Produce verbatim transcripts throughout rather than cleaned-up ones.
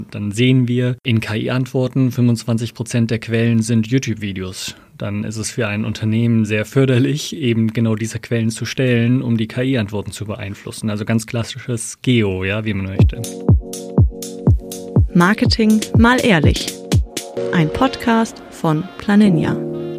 Dann sehen wir in K I-Antworten, fünfundzwanzig Prozent der Quellen sind YouTube-Videos. Dann ist es für ein Unternehmen sehr förderlich, eben genau diese Quellen zu stellen, um die K I-Antworten zu beeinflussen. Also ganz klassisches Geo, ja, wie man möchte. Marketing mal ehrlich. Ein Podcast von Planinia.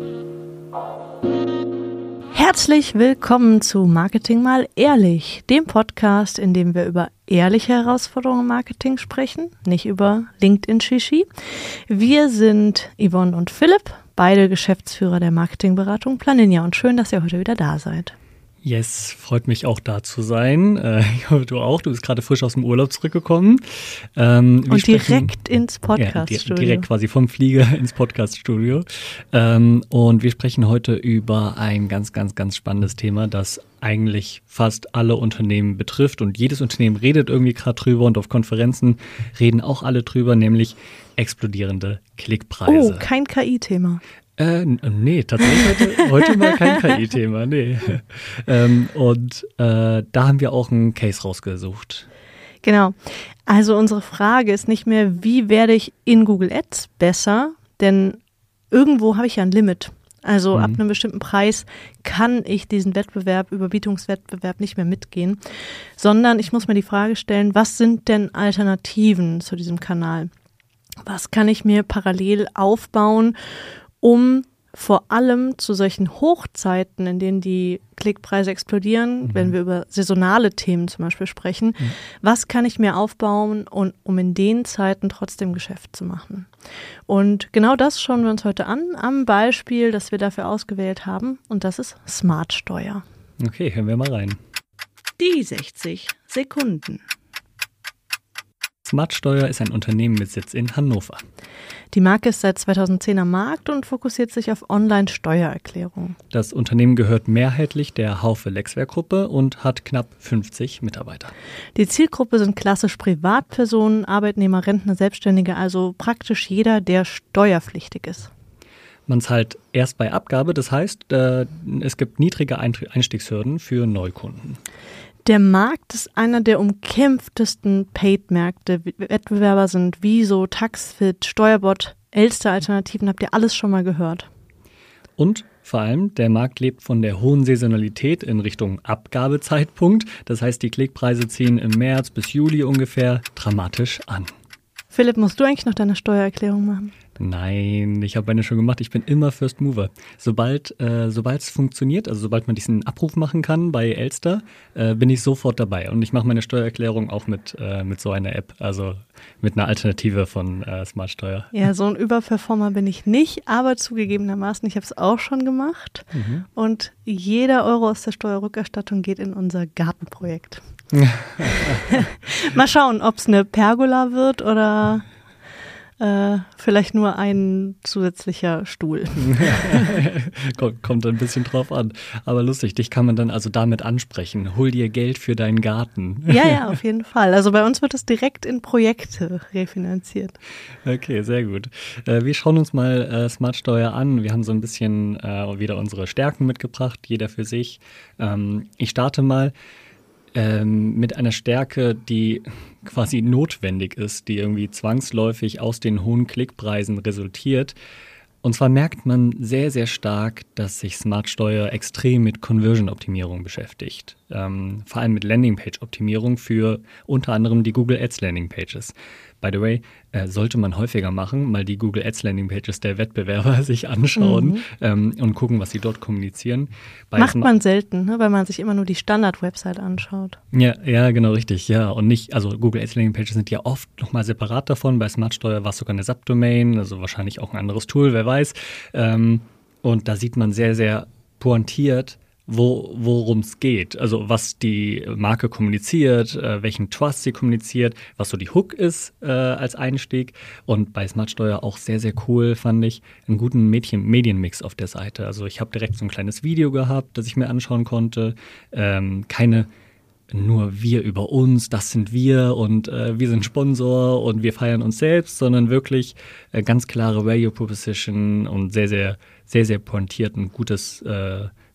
Herzlich willkommen zu Marketing mal ehrlich, dem Podcast, in dem wir über ehrliche Herausforderungen im Marketing sprechen, nicht über LinkedIn-Shishi. Wir sind Yvonne und Philipp, beide Geschäftsführer der Marketingberatung Planinia, und schön, dass ihr heute wieder da seid. Yes, freut mich auch da zu sein. Äh, ich hoffe, du auch. Du bist gerade frisch aus dem Urlaub zurückgekommen. Ähm, und sprechen, direkt ins Podcaststudio. Ja, direkt quasi vom Flieger ins Podcaststudio. Ähm, und wir sprechen heute über ein ganz, ganz, ganz spannendes Thema, das eigentlich fast alle Unternehmen betrifft. Und jedes Unternehmen redet irgendwie gerade drüber, und auf Konferenzen reden auch alle drüber, nämlich explodierende Klickpreise. Oh, kein K I-Thema. Äh, nee, tatsächlich heute, heute mal kein K I-Thema, nee. ähm, und äh, da haben wir auch einen Case rausgesucht. Genau. Also unsere Frage ist nicht mehr, wie werde ich in Google Ads besser, denn irgendwo habe ich ja ein Limit. Also mhm. ab einem bestimmten Preis kann ich diesen Wettbewerb, Überbietungswettbewerb nicht mehr mitgehen, sondern ich muss mir die Frage stellen, was sind denn Alternativen zu diesem Kanal? Was kann ich mir parallel aufbauen, um vor allem zu solchen Hochzeiten, in denen die Klickpreise explodieren, mhm. wenn wir über saisonale Themen zum Beispiel sprechen, mhm. was kann ich mir aufbauen, und, um in den Zeiten trotzdem Geschäft zu machen? Und genau das schauen wir uns heute an, am Beispiel, das wir dafür ausgewählt haben, und das ist Smartsteuer. Okay, hören wir mal rein. Die sechzig Sekunden. Smartsteuer ist ein Unternehmen mit Sitz in Hannover. Die Marke ist seit zweitausendzehn am Markt und fokussiert sich auf Online-Steuererklärungen. Das Unternehmen gehört mehrheitlich der Haufe-Lexware-Gruppe und hat knapp fünfzig Mitarbeiter. Die Zielgruppe sind klassisch Privatpersonen, Arbeitnehmer, Rentner, Selbstständige, also praktisch jeder, der steuerpflichtig ist. Man zahlt erst bei Abgabe, das heißt, äh, es gibt niedrige Einstiegshürden für Neukunden. Der Markt ist einer der umkämpftesten Paid-Märkte. Wettbewerber sind Wieso, Taxfit, Steuerbot, Elster-Alternativen. Habt ihr alles schon mal gehört? Und vor allem, der Markt lebt von der hohen Saisonalität in Richtung Abgabezeitpunkt. Das heißt, die Klickpreise ziehen im März bis Juli ungefähr dramatisch an. Philipp, musst du eigentlich noch deine Steuererklärung machen? Nein, ich habe meine schon gemacht. Ich bin immer First Mover. Sobald äh, sobald es funktioniert, also sobald man diesen Abruf machen kann bei Elster, äh, bin ich sofort dabei. Und ich mache meine Steuererklärung auch mit, äh, mit so einer App, also mit einer Alternative von äh, Smartsteuer. Ja, so ein Überperformer bin ich nicht, aber zugegebenermaßen, ich habe es auch schon gemacht. Mhm. Und jeder Euro aus der Steuerrückerstattung geht in unser Gartenprojekt. Mal schauen, ob es eine Pergola wird oder äh, vielleicht nur ein zusätzlicher Stuhl. kommt, kommt ein bisschen drauf an. Aber lustig, dich kann man dann also damit ansprechen. Hol dir Geld für deinen Garten. Ja, ja, auf jeden Fall. Also bei uns wird es direkt in Projekte refinanziert. Okay, sehr gut. Äh, wir schauen uns mal äh, Smartsteuer an. Wir haben so ein bisschen äh, wieder unsere Stärken mitgebracht, jeder für sich. Ähm, ich starte mal Ähm, mit einer Stärke, die quasi notwendig ist, die irgendwie zwangsläufig aus den hohen Klickpreisen resultiert. Und zwar merkt man sehr, sehr stark, dass sich Smartsteuer extrem mit Conversion-Optimierung beschäftigt. Ähm, vor allem mit Landingpage-Optimierung für unter anderem die Google Ads Landingpages. By the way, äh, sollte man häufiger machen, mal die Google Ads Landingpages der Wettbewerber sich anschauen mhm. ähm, und gucken, was sie dort kommunizieren. Bei Macht Sma- man selten, ne? Weil man sich immer nur die Standard-Website anschaut. Ja, ja, genau, richtig, ja. Und nicht, also Google Ads Landingpages sind ja oft nochmal separat davon. Bei Smartsteuer war es sogar eine Subdomain, also wahrscheinlich auch ein anderes Tool, wer weiß. Ähm, und da sieht man sehr, sehr pointiert, Wo, worum es geht, also was die Marke kommuniziert, äh, welchen Trust sie kommuniziert, was so die Hook ist äh, als Einstieg. Und bei Smartsteuer auch sehr, sehr cool, fand ich, einen guten Medien- Medienmix auf der Seite. Also ich habe direkt so ein kleines Video gehabt, das ich mir anschauen konnte. Ähm, keine nur wir über uns, das sind wir und äh, wir sind Sponsor und wir feiern uns selbst, sondern wirklich äh, ganz klare Value Proposition und sehr, sehr, sehr, sehr pointiert und gutes, äh,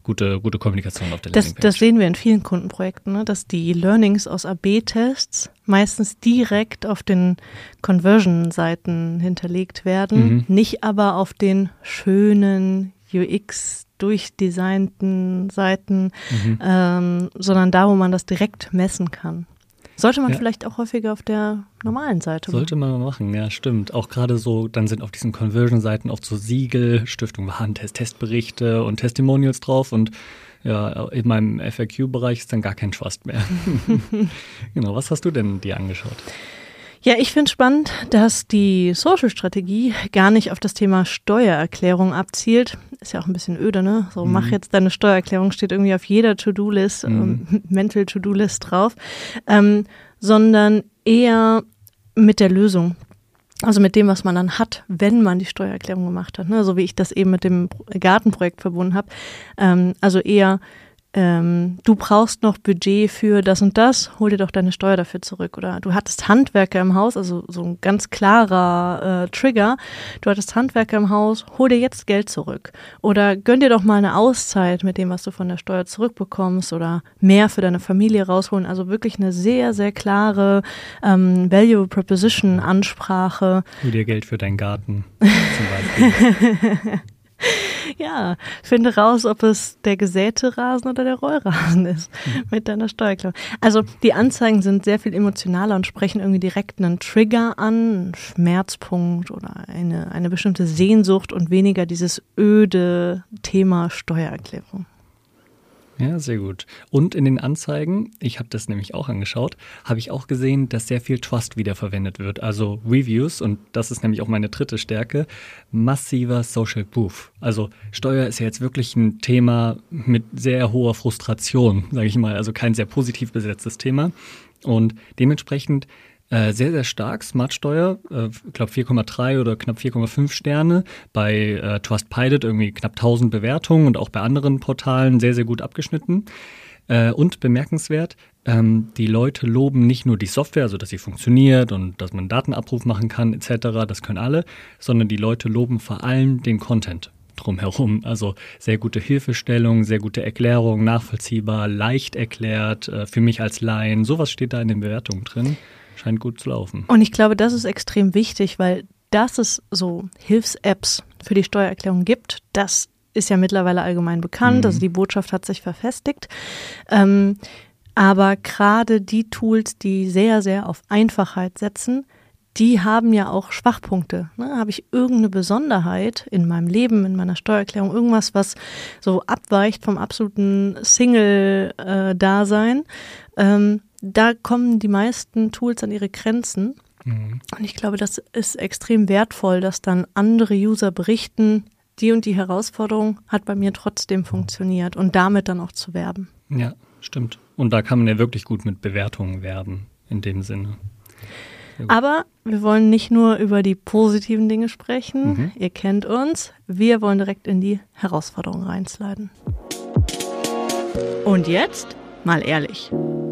gute, gute Kommunikation auf der Das, Landingpage. das sehen wir in vielen Kundenprojekten, ne? Dass die Learnings aus A B Tests meistens direkt auf den Conversion-Seiten hinterlegt werden, Mhm. nicht aber auf den schönen U X durchdesignten Seiten, Mhm. ähm, sondern da, wo man das direkt messen kann. Sollte man Ja. vielleicht auch häufiger auf der normalen Seite Sollte man mal machen, ja, stimmt. Auch gerade so, dann sind auf diesen Conversion-Seiten oft so Siegel, Stiftung Warentest, Testberichte und Testimonials drauf und ja, in meinem F A Q-Bereich ist dann gar kein Trust mehr. Genau, was hast du denn dir angeschaut? Ja, ich finde spannend, dass die Social-Strategie gar nicht auf das Thema Steuererklärung abzielt. Ist ja auch ein bisschen öde, ne? So, Mhm. mach jetzt deine Steuererklärung, steht irgendwie auf jeder To-Do-List, Mhm. ähm, Mental To-Do-List drauf, ähm, sondern eher mit der Lösung. Also mit dem, was man dann hat, wenn man die Steuererklärung gemacht hat, ne? So wie ich das eben mit dem Gartenprojekt verbunden habe. Ähm, also eher Ähm, du brauchst noch Budget für das und das, hol dir doch deine Steuer dafür zurück. Oder du hattest Handwerker im Haus, also so ein ganz klarer äh, Trigger, du hattest Handwerker im Haus, hol dir jetzt Geld zurück. Oder gönn dir doch mal eine Auszeit mit dem, was du von der Steuer zurückbekommst oder mehr für deine Familie rausholen. Also wirklich eine sehr, sehr klare ähm, Value Proposition Ansprache. Hol dir Geld für deinen Garten zum Beispiel. Ja, finde raus, ob es der gesäte Rasen oder der Rollrasen ist mit deiner Steuererklärung. Also die Anzeigen sind sehr viel emotionaler und sprechen irgendwie direkt einen Trigger an, einen Schmerzpunkt oder eine, eine bestimmte Sehnsucht und weniger dieses öde Thema Steuererklärung. Ja, sehr gut. Und in den Anzeigen, ich habe das nämlich auch angeschaut, habe ich auch gesehen, dass sehr viel Trust wiederverwendet wird. Also Reviews, und das ist nämlich auch meine dritte Stärke, massiver Social Proof. Also Steuer ist ja jetzt wirklich ein Thema mit sehr hoher Frustration, sage ich mal. Also kein sehr positiv besetztes Thema. Und dementsprechend Äh, sehr, sehr stark, Smartsteuer, äh, ich glaube vier Komma drei oder knapp vier Komma fünf Sterne, bei äh, Trustpilot irgendwie knapp tausend Bewertungen und auch bei anderen Portalen sehr, sehr gut abgeschnitten. Äh, und bemerkenswert, ähm, die Leute loben nicht nur die Software, also dass sie funktioniert und dass man einen Datenabruf machen kann et cetera, das können alle, sondern die Leute loben vor allem den Content drumherum. Also sehr gute Hilfestellung, sehr gute Erklärung, nachvollziehbar, leicht erklärt, äh, für mich als Laien, sowas steht da in den Bewertungen drin. Scheint gut zu laufen. Und ich glaube, das ist extrem wichtig, weil dass es so Hilfs-Apps für die Steuererklärung gibt, das ist ja mittlerweile allgemein bekannt. Mhm. Also die Botschaft hat sich verfestigt. Ähm, aber gerade die Tools, die sehr, sehr auf Einfachheit setzen, die haben ja auch Schwachpunkte. Ne? Habe ich irgendeine Besonderheit in meinem Leben, in meiner Steuererklärung, irgendwas, was so abweicht vom absoluten Single-Dasein, ähm, da kommen die meisten Tools an ihre Grenzen. Mhm. Und ich glaube, das ist extrem wertvoll, dass dann andere User berichten, die und die Herausforderung hat bei mir trotzdem funktioniert und damit dann auch zu werben. Ja, stimmt. Und da kann man ja wirklich gut mit Bewertungen werben, in dem Sinne. Aber wir wollen nicht nur über die positiven Dinge sprechen. Mhm. Ihr kennt uns. Wir wollen direkt in die Herausforderungen reinsliden. Und jetzt mal ehrlich.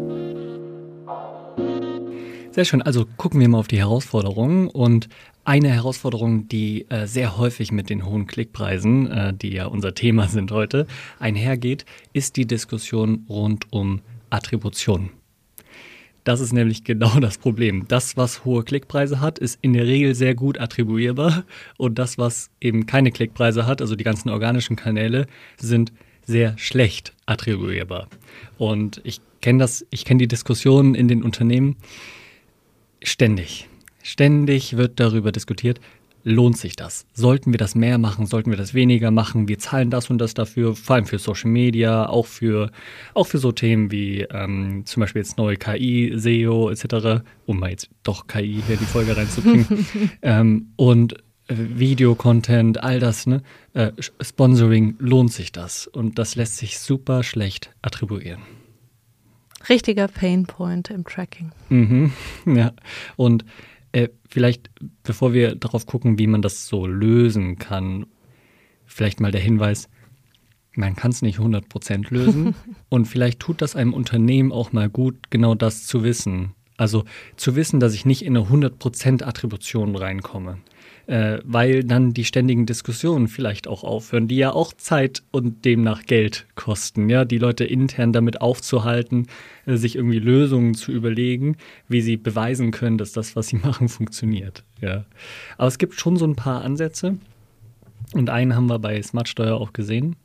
Sehr schön. Also gucken wir mal auf die Herausforderungen. Und eine Herausforderung, die äh, sehr häufig mit den hohen Klickpreisen, äh, die ja unser Thema sind heute, einhergeht, ist die Diskussion rund um Attribution. Das ist nämlich genau das Problem. Das, was hohe Klickpreise hat, ist in der Regel sehr gut attribuierbar. Und das, was eben keine Klickpreise hat, also die ganzen organischen Kanäle, sind sehr schlecht attribuierbar. Und ich kenne das, ich kenne die Diskussionen in den Unternehmen ständig. Ständig wird darüber diskutiert, lohnt sich das? Sollten wir das mehr machen? Sollten wir das weniger machen? Wir zahlen das und das dafür, vor allem für Social Media, auch für, auch für so Themen wie ähm, zum Beispiel jetzt neue K I, S E O et cetera, um mal jetzt doch K I hier in die Folge reinzubringen. ähm, und äh, Video-Content, all das, ne? Äh, Sponsoring, lohnt sich das? Und das lässt sich super schlecht attribuieren. Richtiger Painpoint im Tracking. Mhm, ja. Und äh, vielleicht, bevor wir darauf gucken, wie man das so lösen kann, vielleicht mal der Hinweis, man kann es nicht hundert Prozent lösen. Und vielleicht tut das einem Unternehmen auch mal gut, genau das zu wissen. Also zu wissen, dass ich nicht in eine hundert Prozent Attribution reinkomme. Äh, weil dann die ständigen Diskussionen vielleicht auch aufhören, die ja auch Zeit und demnach Geld kosten. Ja, die Leute intern damit aufzuhalten, äh, sich irgendwie Lösungen zu überlegen, wie sie beweisen können, dass das, was sie machen, funktioniert. Ja. Aber es gibt schon so ein paar Ansätze. Und einen haben wir bei Smartsteuer auch gesehen.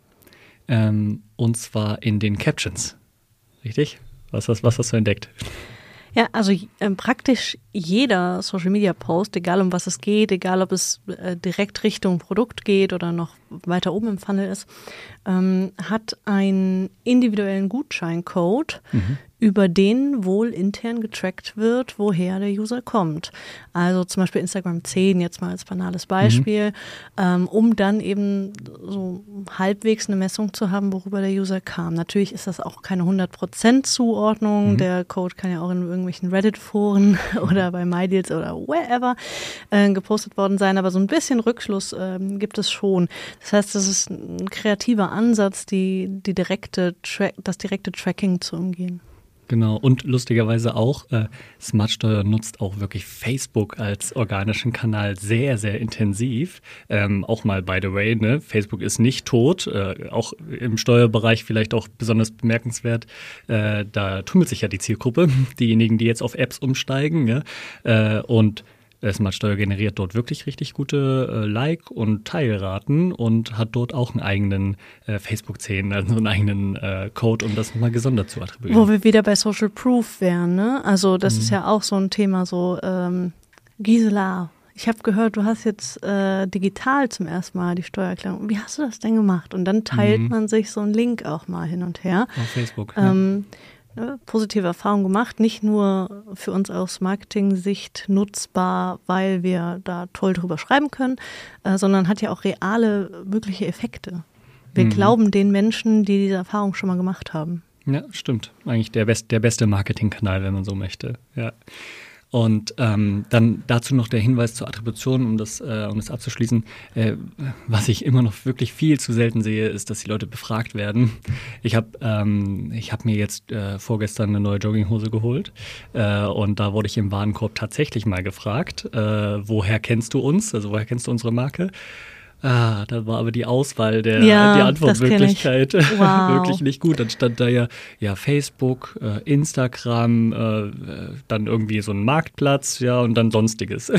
Ähm, und zwar in den Captions. Richtig? Was hast, was hast du entdeckt? Ja, also äh, praktisch jeder Social-Media-Post, egal um was es geht, egal ob es äh, direkt Richtung Produkt geht oder noch weiter oben im Funnel ist, ähm, hat einen individuellen Gutscheincode, mhm. über den wohl intern getrackt wird, woher der User kommt. Also zum Beispiel Instagram zehn, jetzt mal als banales Beispiel, mhm. ähm, um dann eben so halbwegs eine Messung zu haben, worüber der User kam. Natürlich ist das auch keine hundert Prozent Zuordnung. Mhm. Der Code kann ja auch in irgendwelchen Reddit-Foren oder bei MyDeals oder wherever äh, gepostet worden sein, aber so ein bisschen Rückschluss äh, gibt es schon. Das heißt, das ist ein kreativer Ansatz, die, die direkte Tra- das direkte Tracking zu umgehen. Genau, und lustigerweise auch, äh, Smartsteuer nutzt auch wirklich Facebook als organischen Kanal sehr, sehr intensiv. Ähm, auch mal, by the way, ne? Facebook ist nicht tot, äh, auch im Steuerbereich vielleicht auch besonders bemerkenswert. Äh, da tummelt sich ja die Zielgruppe, diejenigen, die jetzt auf Apps umsteigen. Ja? Äh, und Smartsteuer generiert dort wirklich richtig gute äh, Like- und Teilraten und hat dort auch einen eigenen äh, Facebook-Zehn, also einen eigenen äh, Code, um das nochmal gesondert zu attribuieren. Wo wir wieder bei Social Proof wären, ne? Also das mhm. ist ja auch so ein Thema, so ähm, Gisela, ich habe gehört, du hast jetzt äh, digital zum ersten Mal die Steuererklärung. Wie hast du das denn gemacht? Und dann teilt mhm. man sich so einen Link auch mal hin und her. Auf Facebook, ähm, ja. Ne, positive Erfahrung gemacht, nicht nur für uns aus Marketing-Sicht nutzbar, weil wir da toll drüber schreiben können, äh, sondern hat ja auch reale mögliche Effekte. Wir mhm. glauben den Menschen, die diese Erfahrung schon mal gemacht haben. Ja, stimmt. Eigentlich der, best, der beste Marketingkanal, wenn man so möchte. Ja. Und ähm, dann dazu noch der Hinweis zur Attribution, um das, äh, um das abzuschließen. Äh, was ich immer noch wirklich viel zu selten sehe, ist, dass die Leute befragt werden. Ich habe ähm, ich hab mir jetzt äh, vorgestern eine neue Jogginghose geholt äh, und da wurde ich im Warenkorb tatsächlich mal gefragt, äh, woher kennst du uns, also woher kennst du unsere Marke? Ah, da war aber die Auswahl der ja, die Antwortmöglichkeit wow. wirklich nicht gut. Dann stand da ja, ja Facebook, äh, Instagram, äh, dann irgendwie so ein Marktplatz, ja, und dann Sonstiges.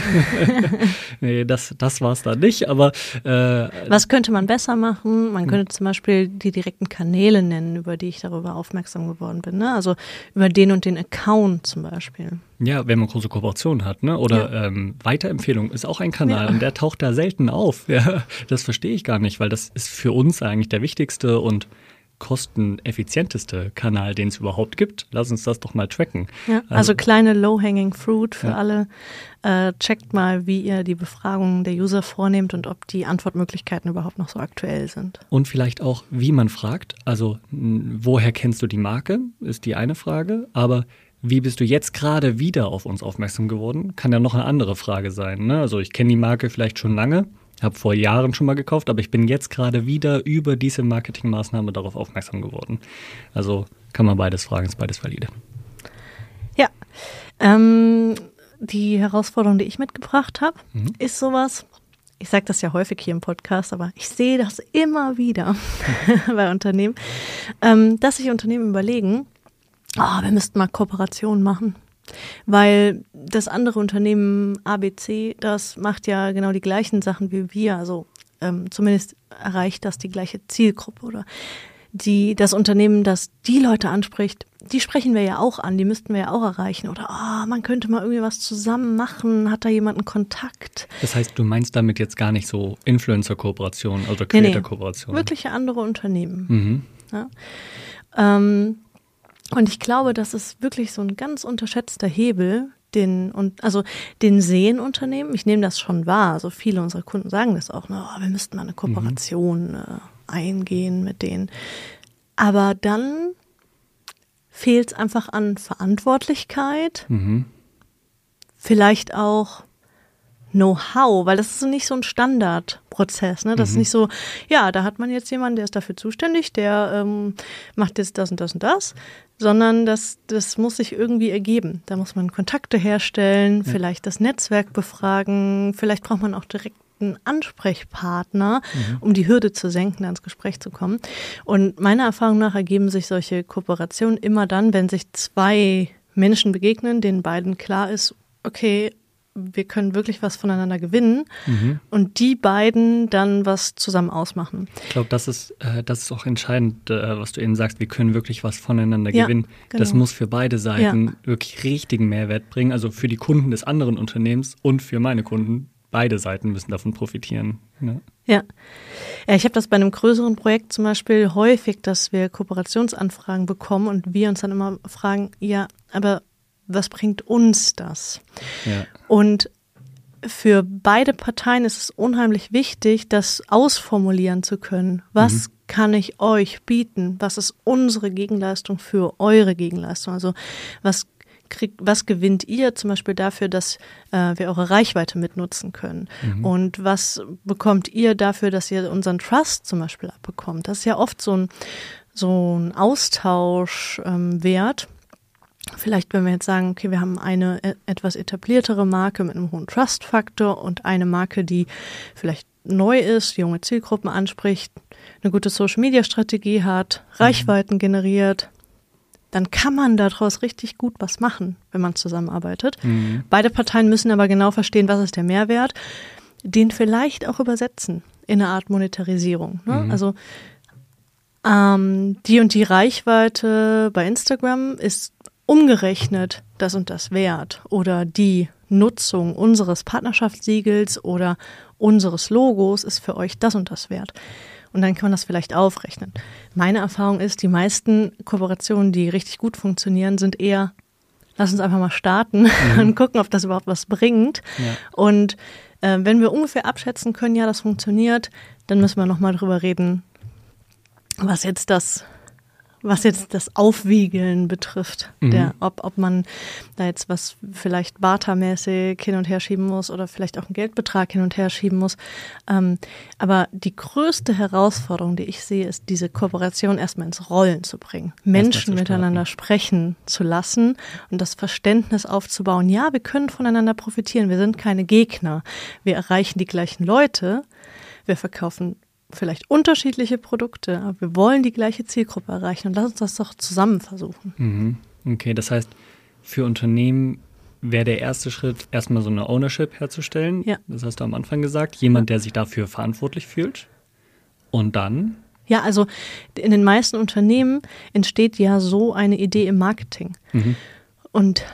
Nee, das, das war es da nicht, aber äh, was könnte man besser machen? Man könnte zum Beispiel die direkten Kanäle nennen, über die ich darüber aufmerksam geworden bin, ne? Also über den und den Account zum Beispiel. Ja, wenn man große Kooperationen hat, ne? Oder ja. ähm, Weiterempfehlung ist auch ein Kanal ja. und der taucht da selten auf. Ja, das verstehe ich gar nicht, weil das ist für uns eigentlich der wichtigste und kosteneffizienteste Kanal, den es überhaupt gibt. Lass uns das doch mal tracken. Ja, also, also kleine low-hanging fruit für ja. alle. Äh, checkt mal, wie ihr die Befragung der User vornehmt und ob die Antwortmöglichkeiten überhaupt noch so aktuell sind. Und vielleicht auch, wie man fragt. Also, n- woher kennst du die Marke, ist die eine Frage. Aber wie bist du jetzt gerade wieder auf uns aufmerksam geworden? Kann ja noch eine andere Frage sein. Ne? Also ich kenne die Marke vielleicht schon lange, habe vor Jahren schon mal gekauft, aber ich bin jetzt gerade wieder über diese Marketingmaßnahme darauf aufmerksam geworden. Also kann man beides fragen, ist beides valide. Ja, ähm, die Herausforderung, die ich mitgebracht habe, mhm. ist sowas, ich sage das ja häufig hier im Podcast, aber ich sehe das immer wieder bei Unternehmen, ähm, dass sich Unternehmen überlegen, oh, wir müssten mal Kooperationen machen, weil das andere Unternehmen A B C, das macht ja genau die gleichen Sachen wie wir, also ähm, zumindest erreicht das die gleiche Zielgruppe oder die das Unternehmen, das die Leute anspricht, die sprechen wir ja auch an, die müssten wir ja auch erreichen oder oh, man könnte mal irgendwie was zusammen machen, hat da jemand einen Kontakt? Das heißt, du meinst damit jetzt gar nicht so Influencer-Kooperationen oder Creator-Kooperationen? Nee, nee, wirkliche andere Unternehmen. Mhm. Ja. Ähm, Und ich glaube, das ist wirklich so ein ganz unterschätzter Hebel, den und also den sehen Unternehmen. Ich nehme das schon wahr. Also viele unserer Kunden sagen das auch. Oh, wir müssten mal eine Kooperation mhm. äh, eingehen mit denen. Aber dann fehlt es einfach an Verantwortlichkeit. Mhm. Vielleicht auch Know-how, weil das ist nicht so ein Standardprozess, ne? Das Mhm. ist nicht so, ja, da hat man jetzt jemanden, der ist dafür zuständig, der ähm, macht jetzt das und das und das, sondern das, das muss sich irgendwie ergeben. Da muss man Kontakte herstellen, Ja. vielleicht das Netzwerk befragen, vielleicht braucht man auch direkt einen Ansprechpartner, Mhm. um die Hürde zu senken, ans Gespräch zu kommen. Und meiner Erfahrung nach ergeben sich solche Kooperationen immer dann, wenn sich zwei Menschen begegnen, denen beiden klar ist, okay, wir können wirklich was voneinander gewinnen Mhm. und die beiden dann was zusammen ausmachen. Ich glaube, das ist, äh, das ist auch entscheidend, äh, was du eben sagst, wir können wirklich was voneinander Ja, gewinnen. genau. Das muss für beide Seiten Ja. wirklich richtigen Mehrwert bringen, also für die Kunden des anderen Unternehmens und für meine Kunden. Beide Seiten müssen davon profitieren. Ne? Ja, ja ich habe das bei einem größeren Projekt zum Beispiel häufig, dass wir Kooperationsanfragen bekommen und wir uns dann immer fragen, ja, aber was bringt uns das? Ja. Und für beide Parteien ist es unheimlich wichtig, das ausformulieren zu können. Was mhm. kann ich euch bieten? Was ist unsere Gegenleistung für eure Gegenleistung? Also was kriegt, was gewinnt ihr zum Beispiel dafür, dass äh, wir eure Reichweite mitnutzen können? Mhm. Und was bekommt ihr dafür, dass ihr unseren Trust zum Beispiel abbekommt? Das ist ja oft so ein, so ein Austauschwert. Ähm, Vielleicht, wenn wir jetzt sagen, okay, wir haben eine etwas etabliertere Marke mit einem hohen Trust-Faktor und eine Marke, die vielleicht neu ist, junge Zielgruppen anspricht, eine gute Social-Media-Strategie hat, mhm. Reichweiten generiert, dann kann man daraus richtig gut was machen, wenn man zusammenarbeitet. Mhm. Beide Parteien müssen aber genau verstehen, was ist der Mehrwert, den vielleicht auch übersetzen in eine Art Monetarisierung. Ne? Mhm. Also ähm, die und die Reichweite bei Instagram ist umgerechnet das und das wert oder die Nutzung unseres Partnerschaftssiegels oder unseres Logos ist für euch das und das wert. Und dann kann man das vielleicht aufrechnen. Meine Erfahrung ist, die meisten Kooperationen, die richtig gut funktionieren, sind eher, lass uns einfach mal starten mhm. und gucken, ob das überhaupt was bringt. Ja. Und äh, wenn wir ungefähr abschätzen können, ja, das funktioniert, dann müssen wir nochmal drüber reden, was jetzt das was jetzt das Aufwiegeln betrifft, mhm. der, ob, ob man da jetzt was vielleicht bartermäßig hin und her schieben muss oder vielleicht auch einen Geldbetrag hin und her schieben muss. Ähm, aber die größte Herausforderung, die ich sehe, ist, diese Kooperation erstmal ins Rollen zu bringen, Menschen miteinander sprechen zu lassen und das Verständnis aufzubauen. Ja, wir können voneinander profitieren, wir sind keine Gegner, wir erreichen die gleichen Leute, wir verkaufen vielleicht unterschiedliche Produkte, aber wir wollen die gleiche Zielgruppe erreichen und lass uns das doch zusammen versuchen. Mhm. Okay, das heißt, für Unternehmen wäre der erste Schritt, erstmal so eine Ownership herzustellen. Ja. Das hast du am Anfang gesagt. Jemand, der sich dafür verantwortlich fühlt. Und dann? Ja, also in den meisten Unternehmen entsteht ja so eine Idee im Marketing. Mhm. Und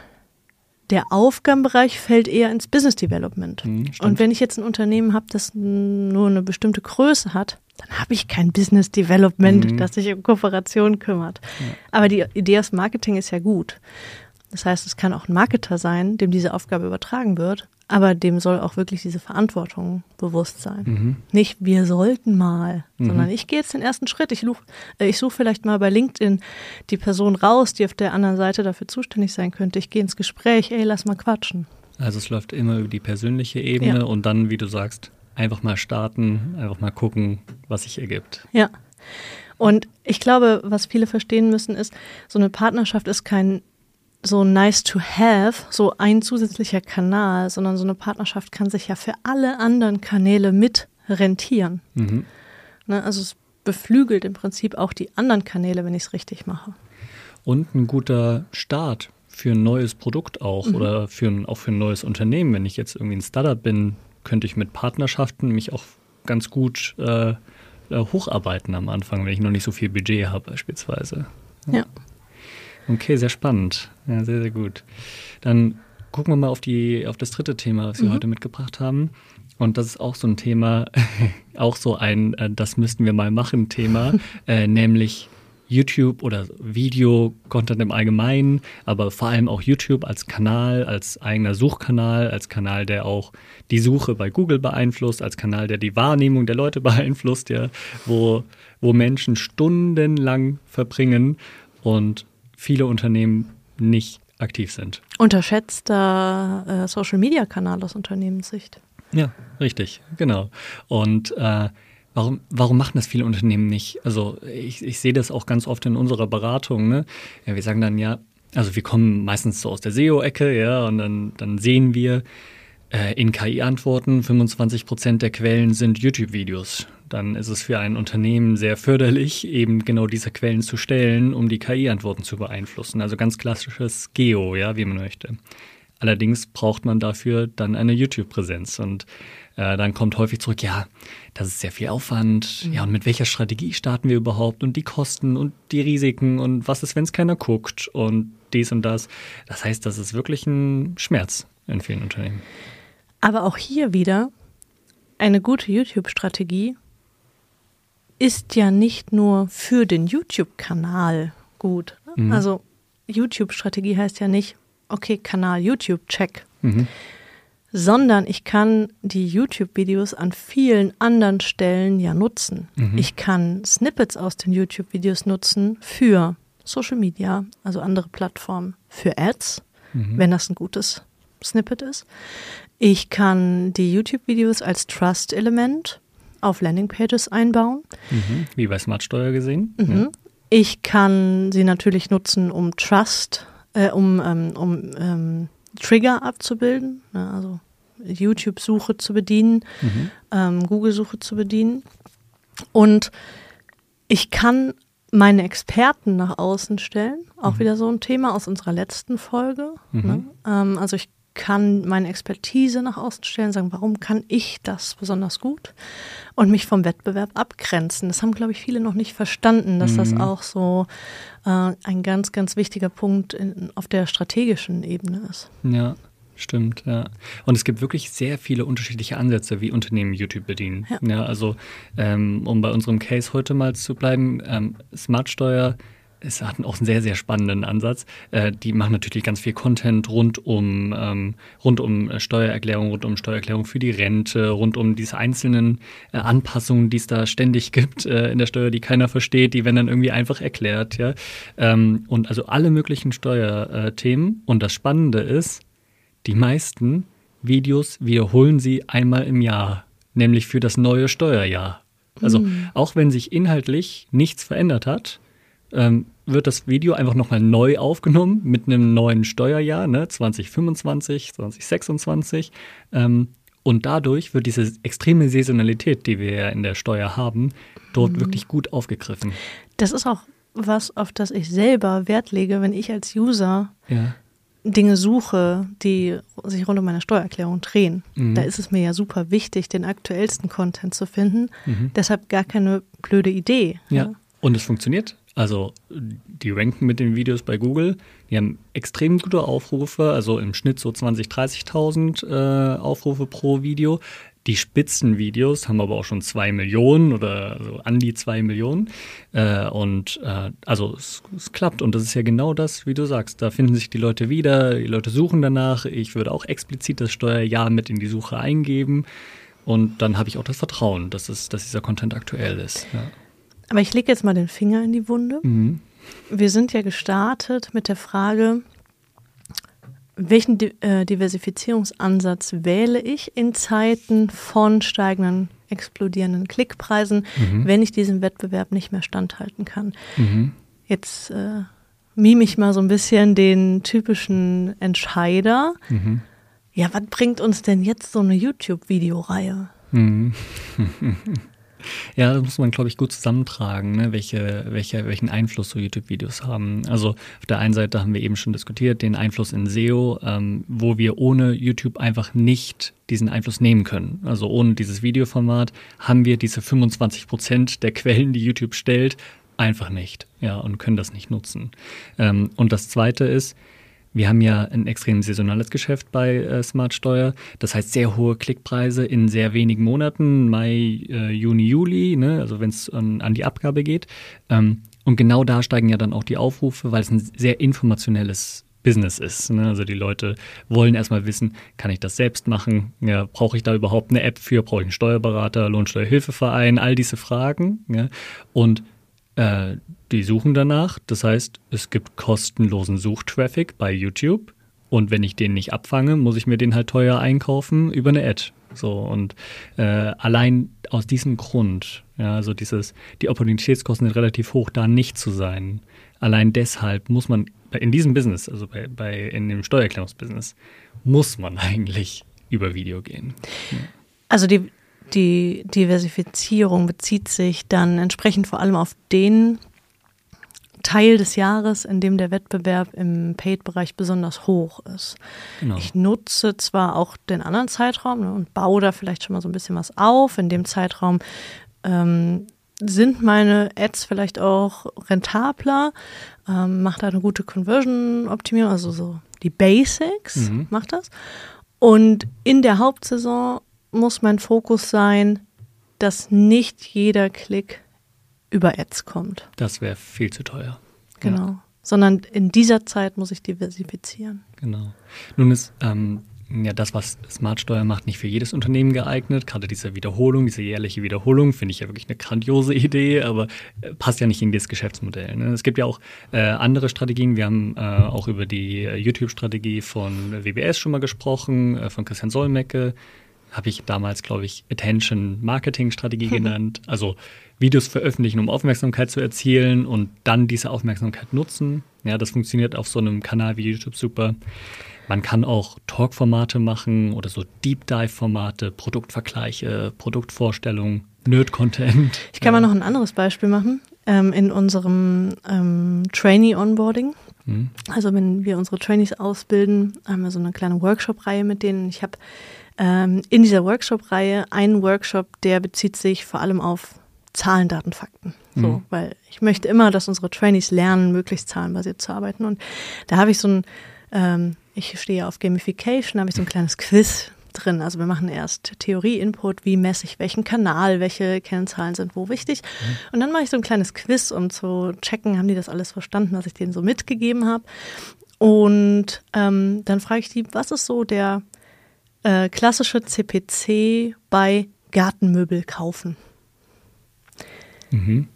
der Aufgabenbereich fällt eher ins Business Development. Mhm, und wenn ich jetzt ein Unternehmen habe, das nur eine bestimmte Größe hat, dann habe ich kein Business Development, mhm. das sich um Kooperation kümmert. Ja. Aber die Idee aus Marketing ist ja gut. Das heißt, es kann auch ein Marketer sein, dem diese Aufgabe übertragen wird, aber dem soll auch wirklich diese Verantwortung bewusst sein. Mhm. Nicht, wir sollten mal, mhm. sondern ich gehe jetzt den ersten Schritt. Ich, luch, äh, ich suche vielleicht mal bei LinkedIn die Person raus, die auf der anderen Seite dafür zuständig sein könnte. Ich gehe ins Gespräch, ey, lass mal quatschen. Also es läuft immer über die persönliche Ebene ja. und dann, wie du sagst, einfach mal starten, einfach mal gucken, was sich ergibt. Ja, und ich glaube, was viele verstehen müssen ist, so eine Partnerschaft ist kein so nice to have, so ein zusätzlicher Kanal, sondern so eine Partnerschaft kann sich ja für alle anderen Kanäle mit rentieren. Mhm. Ne, also es beflügelt im Prinzip auch die anderen Kanäle, wenn ich es richtig mache. Und ein guter Start für ein neues Produkt auch mhm. oder für ein, auch für ein neues Unternehmen. Wenn ich jetzt irgendwie ein Startup bin, könnte ich mit Partnerschaften mich auch ganz gut äh, hocharbeiten am Anfang, wenn ich noch nicht so viel Budget habe beispielsweise. Ja. Okay, sehr spannend. Ja, sehr, sehr gut. Dann gucken wir mal auf die, auf das dritte Thema, was wir mhm. heute mitgebracht haben. Und das ist auch so ein Thema, auch so ein, äh, das müssten wir mal machen Thema, äh, nämlich YouTube oder Video-Content im Allgemeinen, aber vor allem auch YouTube als Kanal, als eigener Suchkanal, als Kanal, der auch die Suche bei Google beeinflusst, als Kanal, der die Wahrnehmung der Leute beeinflusst, ja, wo, wo Menschen stundenlang verbringen und viele Unternehmen nicht aktiv sind. Unterschätzter äh, Social-Media-Kanal aus Unternehmenssicht. Ja, richtig, genau. Und äh, warum, warum machen das viele Unternehmen nicht? Also ich, ich sehe das auch ganz oft in unserer Beratung. Ne? Ja, wir sagen dann ja, also wir kommen meistens so aus der S E O-Ecke, ja, und dann, dann sehen wir äh, in K I-Antworten, fünfundzwanzig Prozent der Quellen sind YouTube-Videos. Dann ist es für ein Unternehmen sehr förderlich, eben genau diese Quellen zu stellen, um die K I-Antworten zu beeinflussen. Also ganz klassisches Geo, ja, wie man möchte. Allerdings braucht man dafür dann eine YouTube-Präsenz und äh, dann kommt häufig zurück, ja, das ist sehr viel Aufwand, mhm. ja, und mit welcher Strategie starten wir überhaupt und die Kosten und die Risiken und was ist, wenn es keiner guckt und dies und das. Das heißt, das ist wirklich ein Schmerz in vielen Unternehmen. Aber auch hier wieder, eine gute YouTube-Strategie ist ja nicht nur für den YouTube-Kanal gut. Mhm. Also YouTube-Strategie heißt ja nicht, okay, Kanal YouTube, check. Mhm. Sondern ich kann die YouTube-Videos an vielen anderen Stellen ja nutzen. Mhm. Ich kann Snippets aus den YouTube-Videos nutzen für Social Media, also andere Plattformen, für Ads, mhm. wenn das ein gutes Snippet ist. Ich kann die YouTube-Videos als Trust-Element auf Landingpages einbauen. Mhm. Wie bei Smartsteuer gesehen. Mhm. Ja. Ich kann sie natürlich nutzen, um Trust Äh, um, ähm, um ähm, Trigger abzubilden, ne, also YouTube-Suche zu bedienen, mhm. ähm, Google-Suche zu bedienen. Und ich kann meine Experten nach außen stellen, auch mhm. wieder so ein Thema aus unserer letzten Folge. Mhm. Ne? Ähm, also ich kann meine Expertise nach außen stellen, sagen, warum kann ich das besonders gut und mich vom Wettbewerb abgrenzen. Das haben, glaube ich, viele noch nicht verstanden, dass mhm. das auch so äh, ein ganz, ganz wichtiger Punkt in, auf der strategischen Ebene ist. Ja, stimmt, ja. Und es gibt wirklich sehr viele unterschiedliche Ansätze, wie Unternehmen YouTube bedienen. Ja. Ja, also ähm, um bei unserem Case heute mal zu bleiben, ähm, Smartsteuer, es hatten auch einen sehr, sehr spannenden Ansatz. Äh, die machen natürlich ganz viel Content rund um, ähm, rund um Steuererklärung, rund um Steuererklärung für die Rente, rund um diese einzelnen äh, Anpassungen, die es da ständig gibt äh, in der Steuer, die keiner versteht, die werden dann irgendwie einfach erklärt. Ja? Ähm, und also alle möglichen Steuerthemen. Und das Spannende ist, die meisten Videos wiederholen sie einmal im Jahr, nämlich für das neue Steuerjahr. Also mhm. auch wenn sich inhaltlich nichts verändert hat, Ähm, wird das Video einfach nochmal neu aufgenommen mit einem neuen Steuerjahr, ne, zwanzig fünfundzwanzig, zwanzig sechsundzwanzig. Ähm, und dadurch wird diese extreme Saisonalität, die wir ja in der Steuer haben, dort mhm. wirklich gut aufgegriffen. Das ist auch was, auf das ich selber Wert lege, wenn ich als User ja. Dinge suche, die sich rund um meine Steuererklärung drehen. Mhm. Da ist es mir ja super wichtig, den aktuellsten Content zu finden. Mhm. Deshalb gar keine blöde Idee. Ja, ja. Und es funktioniert. Also die ranken mit den Videos bei Google, die haben extrem gute Aufrufe, also im Schnitt so zwanzigtausend, dreißigtausend äh, Aufrufe pro Video. Die Spitzenvideos haben aber auch schon zwei Millionen oder so an die zwei Millionen. Äh, und äh, also es, es klappt und das ist ja genau das, wie du sagst. Da finden sich die Leute wieder, die Leute suchen danach. Ich würde auch explizit das Steuerjahr mit in die Suche eingeben und dann habe ich auch das Vertrauen, dass, es, dass dieser Content aktuell ist. Ja. Aber ich lege jetzt mal den Finger in die Wunde. Mhm. Wir sind ja gestartet mit der Frage, welchen Di- äh, Diversifizierungsansatz wähle ich in Zeiten von steigenden, explodierenden Klickpreisen, mhm. wenn ich diesem Wettbewerb nicht mehr standhalten kann. Mhm. Jetzt äh, mime ich mal so ein bisschen den typischen Entscheider. Mhm. Ja, was bringt uns denn jetzt so eine YouTube-Videoreihe? Mhm. Ja, das muss man, glaube ich, gut zusammentragen, ne? welche, welche, welchen Einfluss so YouTube-Videos haben. Also auf der einen Seite haben wir eben schon diskutiert, den Einfluss in S E O, ähm, wo wir ohne YouTube einfach nicht diesen Einfluss nehmen können. Also ohne dieses Videoformat haben wir diese fünfundzwanzig Prozent der Quellen, die YouTube stellt, einfach nicht. Ja, und können das nicht nutzen. Ähm, und das Zweite ist, wir haben ja ein extrem saisonales Geschäft bei äh, Smartsteuer. Das heißt sehr hohe Klickpreise in sehr wenigen Monaten, Mai, äh, Juni, Juli, ne? Also wenn es an, an die Abgabe geht. Ähm, und genau da steigen ja dann auch die Aufrufe, weil es ein sehr informationelles Business ist. Ne? Also die Leute wollen erstmal wissen, kann ich das selbst machen? Ja, brauche ich da überhaupt eine App für? Brauche ich einen Steuerberater, Lohnsteuerhilfeverein? All diese Fragen. Ja? Und äh, die suchen danach. Das heißt, es gibt kostenlosen Suchtraffic bei YouTube. Und wenn ich den nicht abfange, muss ich mir den halt teuer einkaufen über eine Ad. So, und äh, allein aus diesem Grund, ja, also dieses, die Opportunitätskosten sind relativ hoch, da nicht zu sein. Allein deshalb muss man in diesem Business, also bei, bei in dem Steuererklärungsbusiness, muss man eigentlich über Video gehen. Ja. Also die, die Diversifizierung bezieht sich dann entsprechend vor allem auf den Teil des Jahres, in dem der Wettbewerb im Paid-Bereich besonders hoch ist. Genau. Ich nutze zwar auch den anderen Zeitraum, ne, und baue da vielleicht schon mal so ein bisschen was auf. In dem Zeitraum ähm, sind meine Ads vielleicht auch rentabler, ähm, mache da eine gute Conversion-Optimierung, also so die Basics, mhm. macht das. Und in der Hauptsaison muss mein Fokus sein, dass nicht jeder Klick über Ads kommt. Das wäre viel zu teuer. Genau. Ja. Sondern in dieser Zeit muss ich diversifizieren. Genau. Nun ist ähm, ja das, was Smartsteuer macht, nicht für jedes Unternehmen geeignet. Gerade diese Wiederholung, diese jährliche Wiederholung, finde ich ja wirklich eine grandiose Idee, aber äh, passt ja nicht in das Geschäftsmodell. Ne? Es gibt ja auch äh, andere Strategien. Wir haben äh, auch über die äh, YouTube-Strategie von W B S schon mal gesprochen, äh, von Christian Solmecke. Habe ich damals, glaube ich, Attention-Marketing-Strategie genannt. Also Videos veröffentlichen, um Aufmerksamkeit zu erzielen und dann diese Aufmerksamkeit nutzen. Ja, das funktioniert auf so einem Kanal wie YouTube super. Man kann auch Talk-Formate machen oder so Deep-Dive-Formate, Produktvergleiche, Produktvorstellungen, Nerd-Content. Ich kann mal noch ein anderes Beispiel machen. Ähm, in unserem ähm, Trainee-Onboarding. Mhm. Also wenn wir unsere Trainees ausbilden, haben wir so eine kleine Workshop-Reihe mit denen. Ich habe ähm, in dieser Workshop-Reihe einen Workshop, der bezieht sich vor allem auf Zahlen, Daten, Fakten. So, mhm. Weil ich möchte immer, dass unsere Trainees lernen, möglichst zahlenbasiert zu arbeiten. Und da habe ich so ein, ähm, ich stehe auf Gamification, da habe ich so ein kleines Quiz drin. Also wir machen erst Theorie-Input, wie messe ich welchen Kanal, welche Kennzahlen sind wo wichtig. Mhm. Und dann mache ich so ein kleines Quiz, um zu checken, haben die das alles verstanden, was ich denen so mitgegeben habe. Und ähm, dann frage ich die, was ist so der äh, klassische C P C bei Gartenmöbel kaufen? Mhm.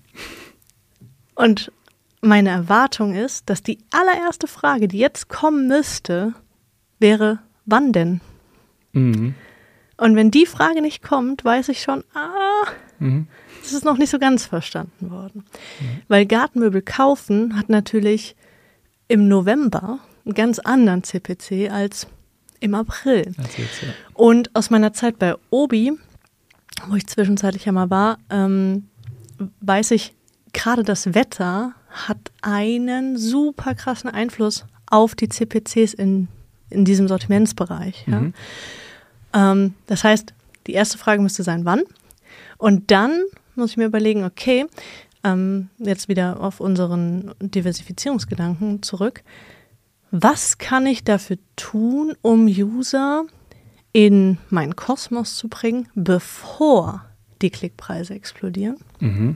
Und meine Erwartung ist, dass die allererste Frage, die jetzt kommen müsste, wäre, wann denn? Mhm. Und wenn die Frage nicht kommt, weiß ich schon, ah, mhm. das ist noch nicht so ganz verstanden worden. Mhm. Weil Gartenmöbel kaufen hat natürlich im November einen ganz anderen C P C als im April. Als jetzt, ja. Und aus meiner Zeit bei Obi, wo ich zwischenzeitlich ja mal war, ähm, weiß ich, gerade das Wetter hat einen super krassen Einfluss auf die C P Cs in, in diesem Sortimentsbereich. Ja. Mhm. Ähm, das heißt, die erste Frage müsste sein, wann? Und dann muss ich mir überlegen, okay, ähm, jetzt wieder auf unseren Diversifizierungsgedanken zurück. Was kann ich dafür tun, um User in meinen Kosmos zu bringen, bevor die Klickpreise explodieren? Mhm.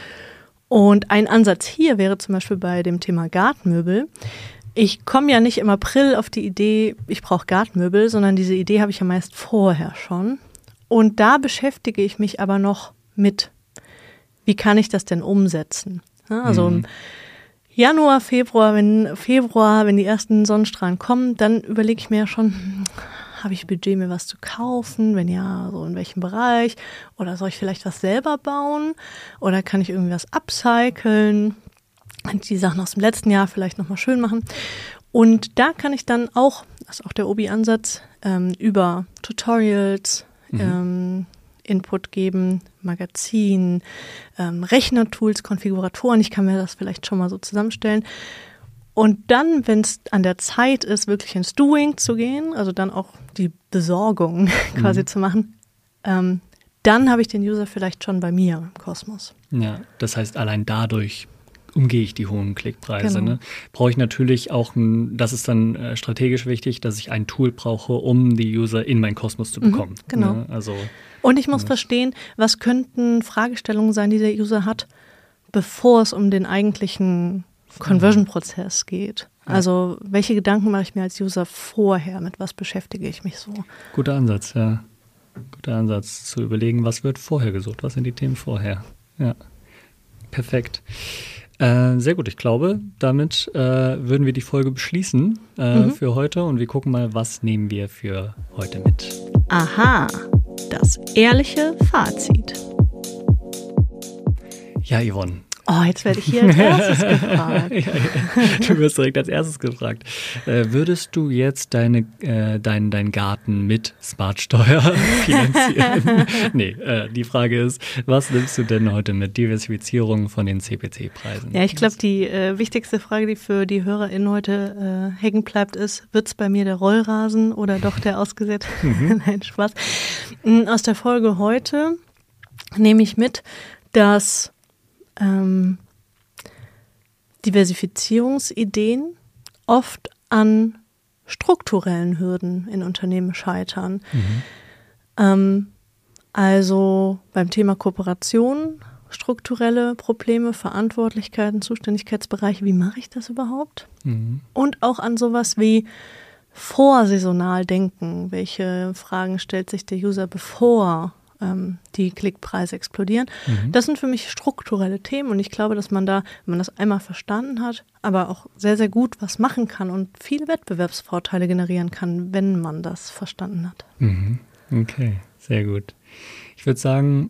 Und ein Ansatz hier wäre zum Beispiel bei dem Thema Gartenmöbel. Ich komme ja nicht im April auf die Idee, ich brauche Gartenmöbel, sondern diese Idee habe ich ja meist vorher schon. Und da beschäftige ich mich aber noch mit, wie kann ich das denn umsetzen? Ja, also mhm. im Januar, Februar, wenn Februar, wenn die ersten Sonnenstrahlen kommen, dann überlege ich mir ja schon, habe ich Budget, mir was zu kaufen? Wenn ja, so in welchem Bereich? Oder soll ich vielleicht was selber bauen? Oder kann ich irgendwie was upcyclen? Die Sachen aus dem letzten Jahr vielleicht nochmal schön machen. Und da kann ich dann auch, das ist auch der Obi-Ansatz, ähm, über Tutorials, mhm. ähm, Input geben, Magazin, ähm, Rechnertools, Konfiguratoren. Ich kann mir das vielleicht schon mal so zusammenstellen. Und dann, wenn es an der Zeit ist, wirklich ins Doing zu gehen, also dann auch die Besorgung quasi mhm. zu machen, ähm, dann habe ich den User vielleicht schon bei mir im Kosmos. Ja, das heißt, allein dadurch umgehe ich die hohen Klickpreise. Genau. Ne? Brauche ich natürlich auch, ein, das ist dann äh, strategisch wichtig, dass ich ein Tool brauche, um die User in meinen Kosmos zu bekommen. Mhm, genau. Ne? Also, und ich muss ja. verstehen, was könnten Fragestellungen sein, die der User hat, bevor es um den eigentlichen Conversion-Prozess geht. Ja. Also welche Gedanken mache ich mir als User vorher? Mit was beschäftige ich mich so? Guter Ansatz, ja. Guter Ansatz, zu überlegen, was wird vorher gesucht, was sind die Themen vorher. Ja, perfekt. Äh, sehr gut, ich glaube, damit äh, würden wir die Folge beschließen äh, mhm. für heute und wir gucken mal, was nehmen wir für heute mit. Aha, Das ehrliche Fazit. Ja, Yvonne. Oh, jetzt werde ich hier als erstes gefragt. ja, ja. Du wirst direkt als erstes gefragt. Äh, würdest du jetzt deine, äh, dein, dein Garten mit Smartsteuer finanzieren? nee, äh, die Frage ist, was nimmst du denn heute mit Diversifizierung von den C P C-Preisen? Ja, ich glaube, die äh, wichtigste Frage, die für die HörerInnen heute äh, hängen bleibt, ist, wird es bei mir der Rollrasen oder doch der ausgesetzte? Mhm. Nein, Spaß. Aus der Folge heute nehme ich mit, dass Ähm, Diversifizierungsideen oft an strukturellen Hürden in Unternehmen scheitern. Mhm. Ähm, also beim Thema Kooperation, strukturelle Probleme, Verantwortlichkeiten, Zuständigkeitsbereiche, wie mache ich das überhaupt? Mhm. Und auch an sowas wie vorsaisonal denken. Welche Fragen stellt sich der User, bevor die Klickpreise explodieren. Mhm. Das sind für mich strukturelle Themen und ich glaube, dass man da, wenn man das einmal verstanden hat, aber auch sehr, sehr gut was machen kann und viele Wettbewerbsvorteile generieren kann, wenn man das verstanden hat. Mhm. Okay, sehr gut. Ich würde sagen,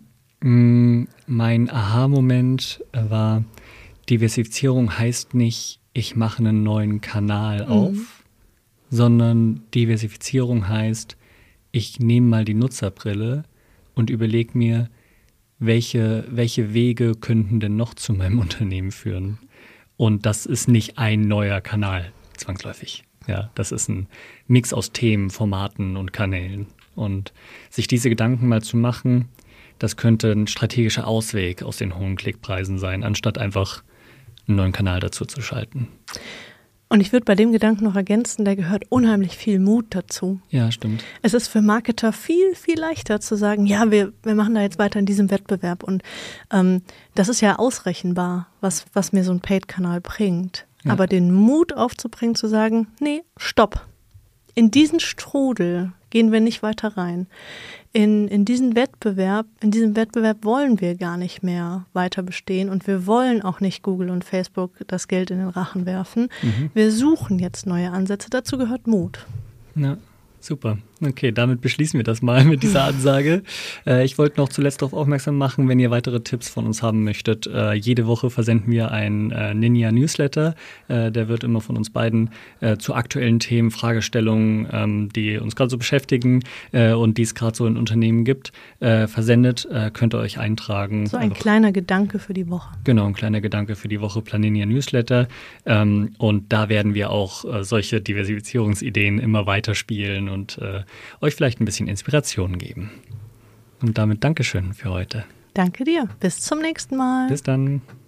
mein Aha-Moment war, Diversifizierung heißt nicht, ich mache einen neuen Kanal auf, mhm. sondern Diversifizierung heißt, ich nehme mal die Nutzerbrille und überlege mir, welche, welche Wege könnten denn noch zu meinem Unternehmen führen. Und das ist nicht ein neuer Kanal, zwangsläufig. Ja, das ist ein Mix aus Themen, Formaten und Kanälen. Und sich diese Gedanken mal zu machen, das könnte ein strategischer Ausweg aus den hohen Klickpreisen sein, anstatt einfach einen neuen Kanal dazu zu schalten. Und ich würde bei dem Gedanken noch ergänzen, da gehört unheimlich viel Mut dazu. Ja, stimmt. Es ist für Marketer viel, viel leichter zu sagen, ja, wir, wir machen da jetzt weiter in diesem Wettbewerb. Und ähm, das ist ja ausrechenbar, was, was mir so ein Paid-Kanal bringt. Ja. Aber den Mut aufzubringen, zu sagen, nee, stopp. In diesen Strudel gehen wir nicht weiter rein. In, in diesen Wettbewerb, in diesem Wettbewerb wollen wir gar nicht mehr weiter bestehen und wir wollen auch nicht Google und Facebook das Geld in den Rachen werfen. Mhm. Wir suchen jetzt neue Ansätze. Dazu gehört Mut. Ja, super. Okay, damit beschließen wir das mal mit dieser Ansage. äh, ich wollte noch zuletzt darauf aufmerksam machen, wenn ihr weitere Tipps von uns haben möchtet. Äh, jede Woche versenden wir einen äh, Ninja-Newsletter. Äh, der wird immer von uns beiden äh, zu aktuellen Themen, Fragestellungen, ähm, die uns gerade so beschäftigen äh, und die es gerade so in Unternehmen gibt, äh, versendet. Äh, könnt ihr euch eintragen. So ein Einfach, kleiner Gedanke für die Woche. Genau, ein kleiner Gedanke für die Woche, Planinia-Newsletter. Ähm, und da werden wir auch äh, solche Diversifizierungsideen immer weiterspielen und äh, euch vielleicht ein bisschen Inspiration geben. Und damit Dankeschön für heute. Danke dir. Bis zum nächsten Mal. Bis dann.